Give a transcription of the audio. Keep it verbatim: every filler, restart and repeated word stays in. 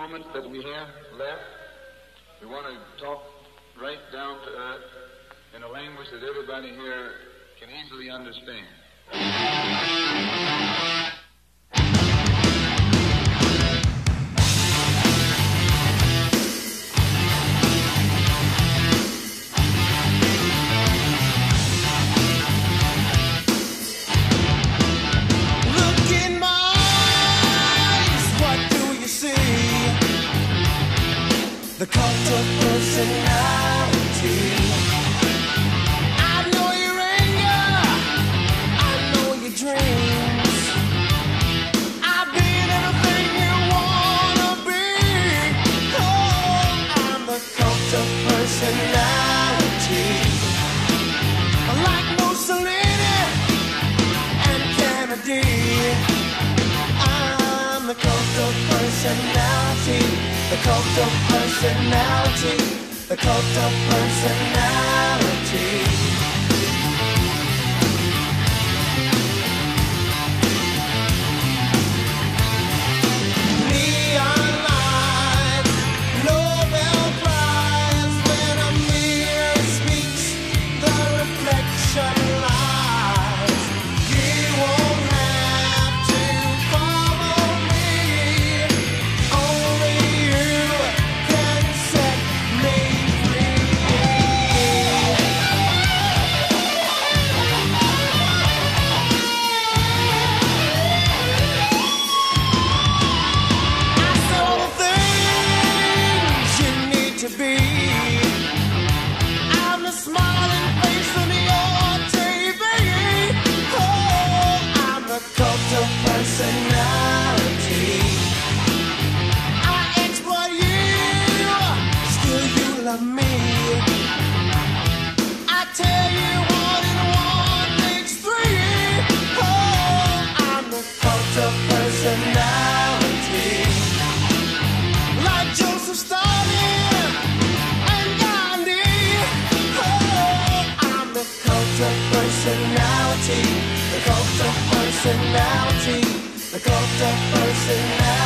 moments that we have left, we want to talk right down to earth in a language that everybody here can easily understand. The cult of personality. I know your anger, I know your dreams. I've been everything you wanna be. Oh, I'm the cult of personality. Like Mussolini and Kennedy, I'm the cult of personality. The cult of personality, the cult of personality. Neon lights, Nobel Prize, when a mirror speaks, the reflection lies. You won't have to follow me, only to be. I'm the smiling face on your T V. Oh, I'm the cult of personality. I exploit you, still you love me. I tell you one and one makes three. Oh, I'm the cult of personality. Like Joseph Stalin, personality, the cult of personality, the cult of personality.